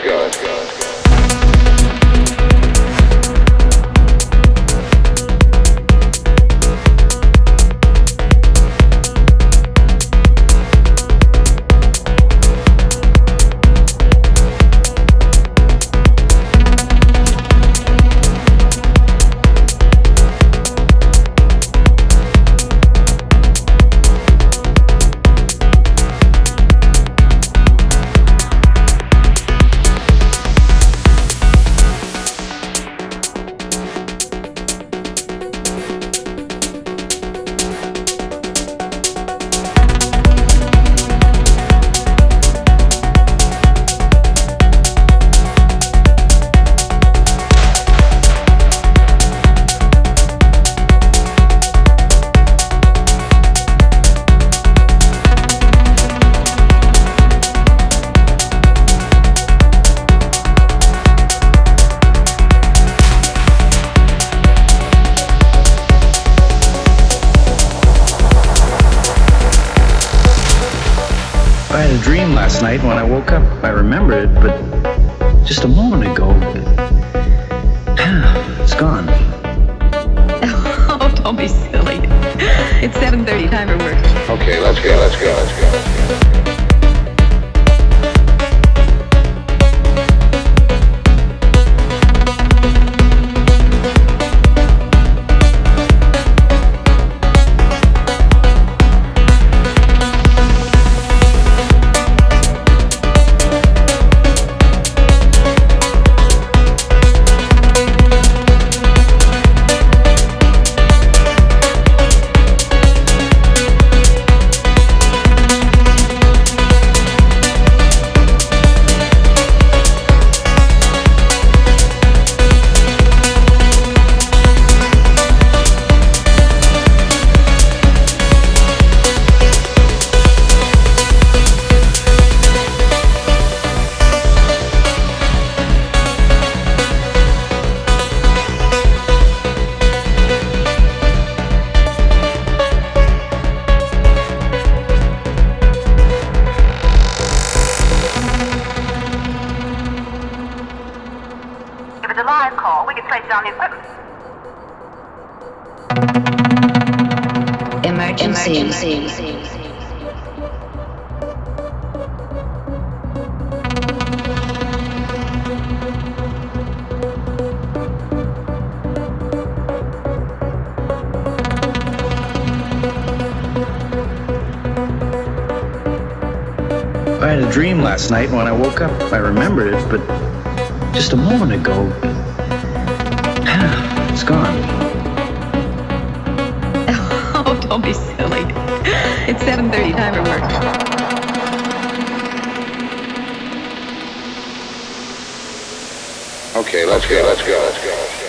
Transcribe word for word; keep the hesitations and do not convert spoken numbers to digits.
go, let's go, let's go. I had a dream last night. When I woke up, I remembered it, but just a moment ago, it's gone. Oh, don't be silly. It's seven thirty, time for work. Okay, let's go, let's go, let's go, let's go. If it's a live call, we can trace down the equipment. Emergency. Emergency. I had a dream last night. When I woke up, I remembered it, but just a moment ago, it's gone. Oh, don't be silly. It's seven thirty, time for work. Okay, let's go, let's go, let's go.